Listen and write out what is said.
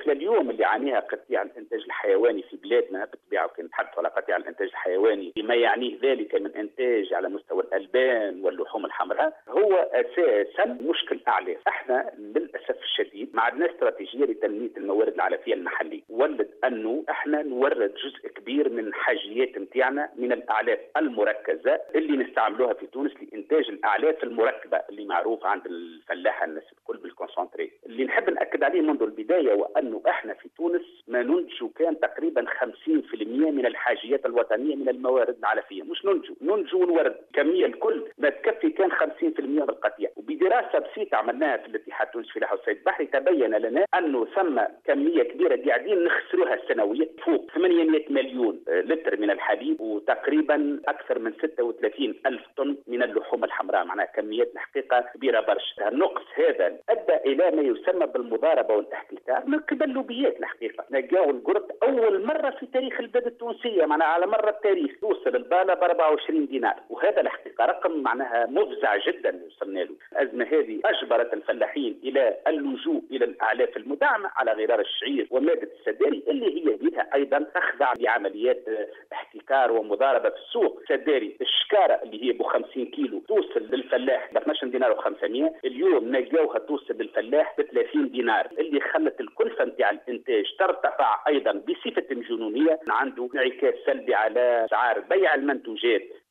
المشكله اليوم اللي يعانيها قطيع الانتاج الحيواني في بلادنا بالطبيعه، وكان نتحدث على قطيع الانتاج الحيواني بما يعنيه ذلك من انتاج على مستوى الالبان واللحوم الحمراء، هو اساسا مشكل اعلاف. احنا للاسف الشديد ما عندنا استراتيجيه لتنميه الموارد العلفيه المحليه، ولد انه احنا نورد جزء كبير من حاجيات نتاعنا من الاعلاف المركزه اللي نستعملوها في تونس لانتاج الاعلاف المركبه اللي معروف عند الفلاحه الناس الكل بالكونسنتري. اللي نحب ناكد عليه منذ البدايه وانه احنا في تونس ما ننتجوا كان تقريبا 50% من الحاجيات الوطنيه من الموارد العلفيه، مش ننتجوا ونورد كميه الكل ما تكفي كان 50% من القطيع. وبدراسه بسيطه عملناها في الاتحاد التونسي الفلاحه والصيد البحري تبين لنا انه ثم كميه كبيره قاعدين نخسروها سنويا فوق 800 مليون لتر من الحليب، وتقريبا اكثر من 36 الف طن من اللحوم الحمراء، معناها كميات الحقيقه كبيره برشا. النقص هذا ادى الى ما يسمى بالمضاربه والاحتكار من قبل اللوبيات. الحقيقه لقاو القرد اول مره في تاريخ البلاد التونسيه، معناها على مر التاريخ توصل الباله ب 24 دينار، وهذا الحقيقه رقم معناها مفزع جدا وصلنا له. الازمه هذه اجبرت الفلاحين الى اللجوء الى الاعلاف المدعمه على غرار الشعير وماده السداري اللي هي بها ايضا تخضع لعمليات احتكار ومضاربه في السوق. سداري الشكاره اللي هي ب 50 كيلو توصل للفلاح ب 12 دينار و500، اليوم نلقاوها توصل للفلاح ب 30 دينار، اللي خلت الكلفه نتاع الانتاج ترتفع ايضا بصفه جنونيه، عنده انعكاس سلبي على اسعار بيع المنتوجات